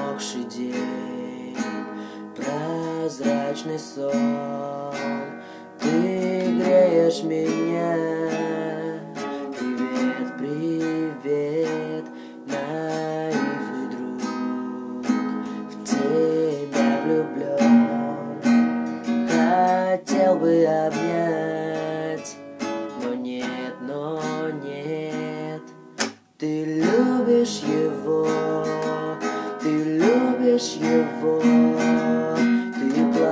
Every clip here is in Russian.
промокший день, прозрачный сон. Ты греешь меня. Привет, привет, наивный друг. В тебя влюблен, хотел бы обнять, но нет, ты любишь его, ты любишь его, ты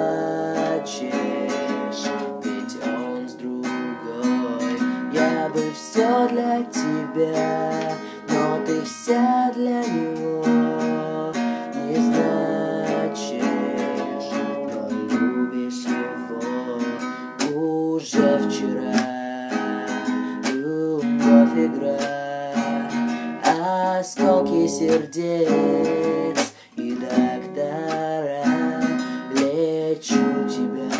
плачешь, ведь он с другой. Я бы все для тебя, но ты вся для него. Не значишь, но любишь его. Уже вчера любовь игра, осколки сердец и доктора. Лечу тебя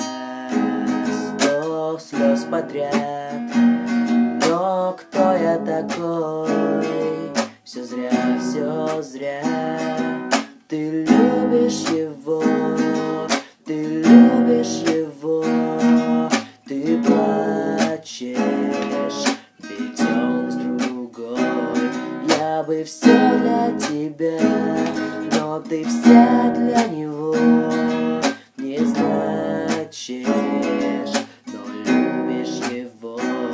100 слез подряд, но кто я такой? Все зря, все зря. Ты любишь его, ты любишь его, ты плачешь, ведь он с другой. Я бы все для тебя, но ты вся для него. Не значишь, но любишь его.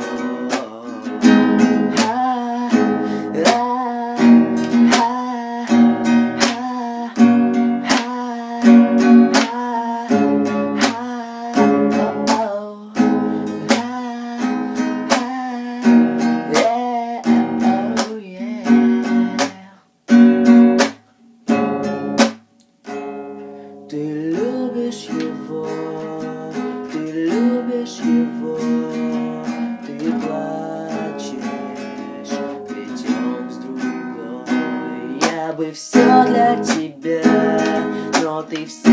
Ты любишь его, ты любишь его, ты плачешь, ведь он с другой. Я бы все для тебя, но ты все